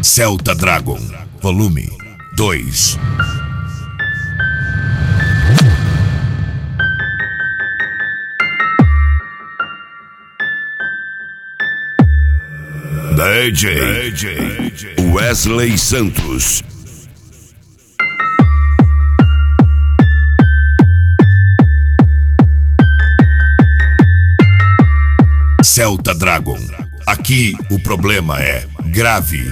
Celta Dragon, volume 2. DJ Wesley Santos. Celta Dragon, aqui o problema é grave.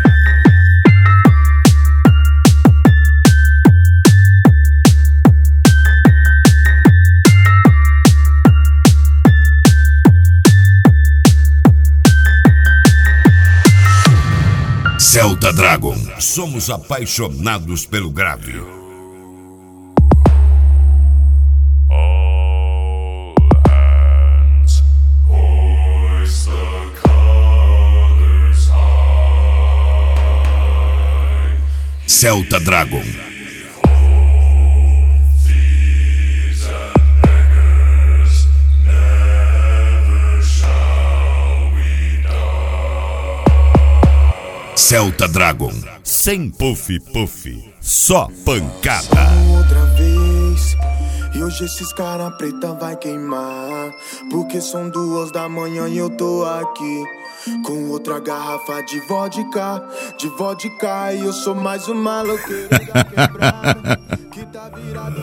Celta Dragon, somos apaixonados pelo grave. Celta Dragon. Celta Dragon, sem puff, só pancada. Outra vez, e hoje esses cara preta vai queimar, porque são 2 da manhã e eu tô aqui com outra garrafa de vodka, e eu sou mais um maloqueiro da quebrada que tá virado.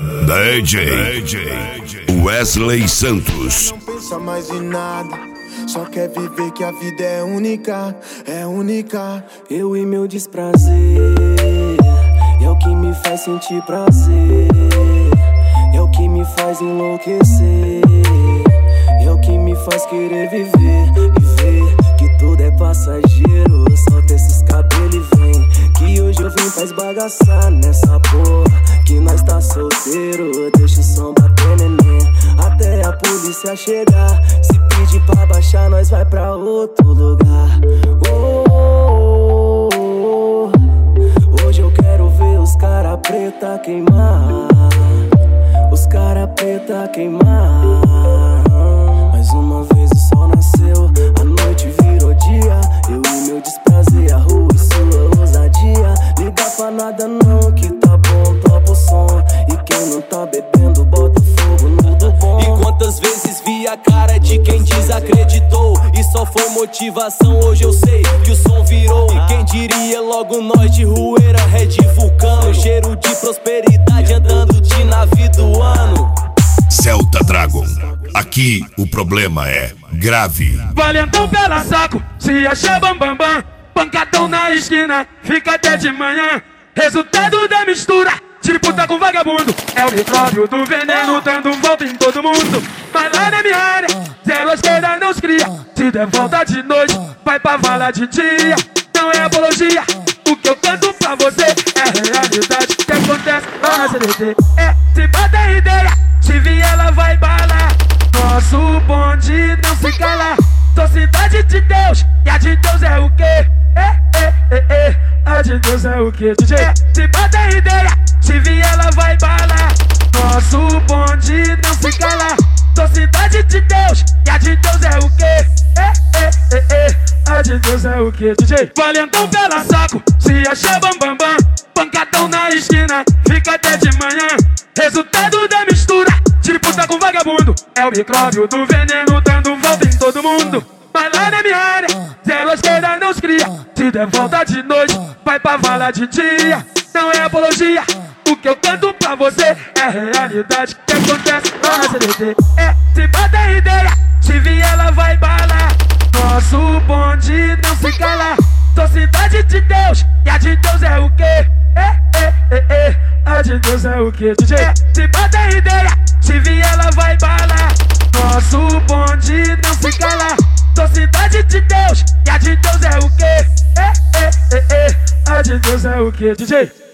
DJ Wesley Santos. Não pensa mais em nada, só quer viver que a vida é única, Eu e meu desprazer, é o que me faz sentir prazer, é o que me faz enlouquecer, é o que me faz querer viver e ver que tudo é passageiro. Solta esses cabelos e vem, que hoje eu vim pra esbagaçar nessa porra, que nós tá solteiro. Deixa o som bater, neném, até a polícia chegar. Se pedir pra baixar, nós vai pra outro lugar. Hoje eu quero ver os cara preta queimar, os cara preta queimar. Mais uma vez o sol nasceu, a noite virou dia. Eu e meu desprazer, a rua e sua ousadia. Liga pra nada não, que tá bom, topa o som. E quem não tá bebendo, bota fogo no do bom. E quantas vezes vi a cara de quem desacreditou, e só foi motivação, hoje eu sei que o som virou. E quem diria logo nós de Rueira, Red Vulcano, cheiro de prosperidade andando de navio do ano. Celta Dragon, aqui o problema é grave. Valentão pela saco, se acha bambambam, pancadão na esquina, fica até de manhã. Resultado da mistura de puta com vagabundo, é o micróbio do veneno dando volta em todo mundo. Mas lá na minha área, zero à esquerda não se cria. Se der volta de noite, vai pra vala de dia. Não é apologia, o que eu canto pra você é realidade que acontece lá na CDT. Se bata ideia, se vier ela vai balar. Nosso bonde não se cala. Sou cidade de Deus, e a de Deus é o quê? A de Deus é o quê, DJ? Se bata ideia, se vier ela vai balar. Nosso bonde não se cala. Sou cidade de Deus, e a de Deus é o quê? A de Deus é o quê, DJ? Valentão pela saco, se acha bambambam, pancadão na esquina, fica até de manhã. Resultado da mistura de puta com vagabundo, é o micróbio do veneno dando volta em todo mundo. Mas lá na minha área, zero à esquerda não se cria. Se der volta de noite, vai pra vala de dia. Não é apologia, o que eu canto pra você é realidade que acontece lá na CDT. Se bata ideia, se vier ela vai balar. Nosso bonde não se cala. Sou cidade de Deus, e a de Deus é o quê? A de Deus é o quê, DJ? Se bata ideia, se vier ela vai balar. Nosso bonde não se cala. Sou cidade de Deus, e a de Deus é o quê? A de Deus é o quê, DJ?